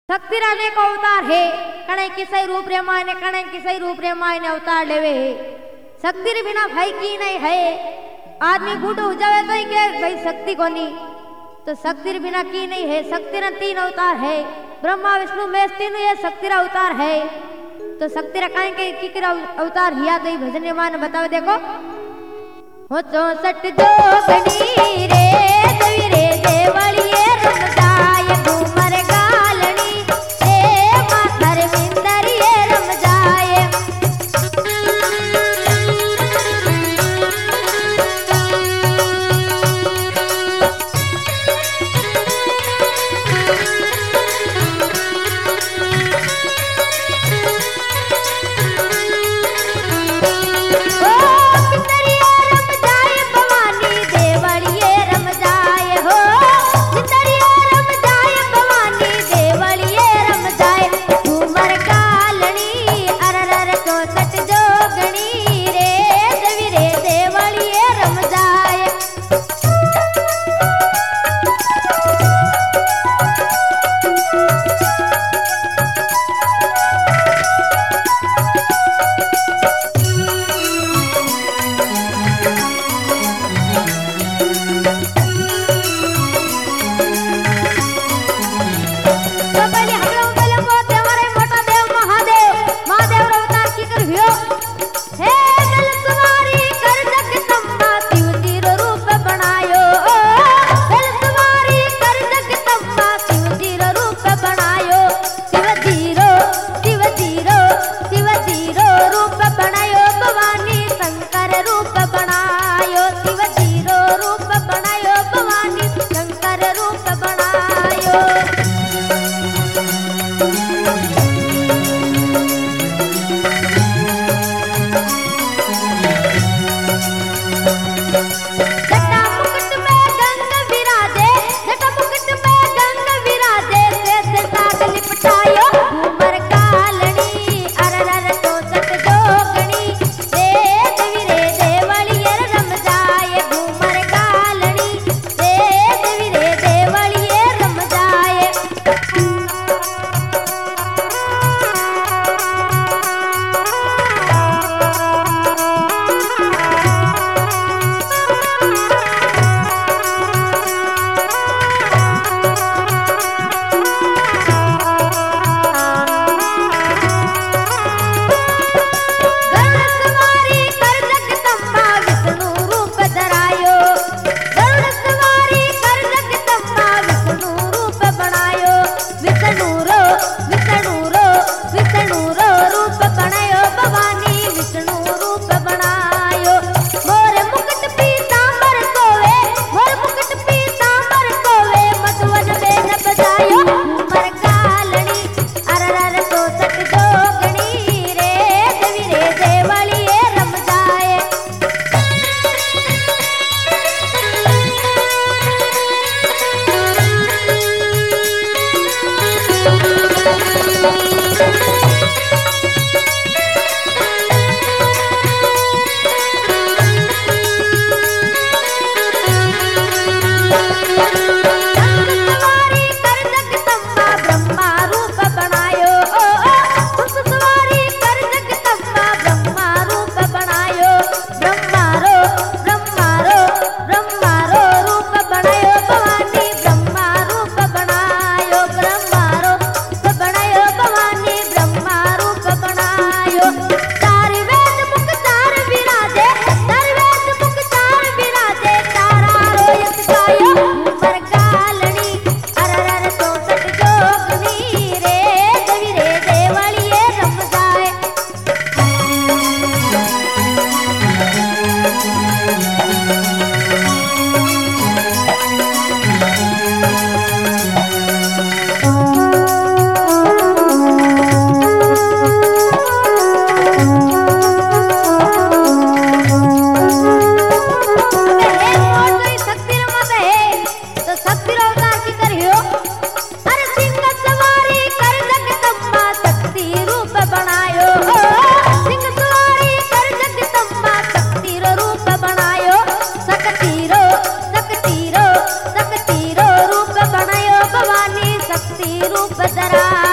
शक्ति राने को अवतार है कणे किसई रूप रे मायने कणे किसई रूप रे मायने अवतार लेवे है। शक्ति रे बिना भाई की नहीं है। आदमी बूढ़ो हो जावे तो ही के भाई शक्ति कोनी, तो शक्ति रे बिना की नहीं है। शक्ति रे 3 अवतार है, ब्रह्मा विष्णु महेश तीनों ये शक्ति रा अवतार है। तो शक्ति रा काहे के की अवतार हिया तो भजन रे मायने बतावे देखो। हो 64 जोगनी रे देवी रे देवलिए रम जाय घूमर गालनी ए माथर विंदरिए रम जाय। शक्ति रूप धरा।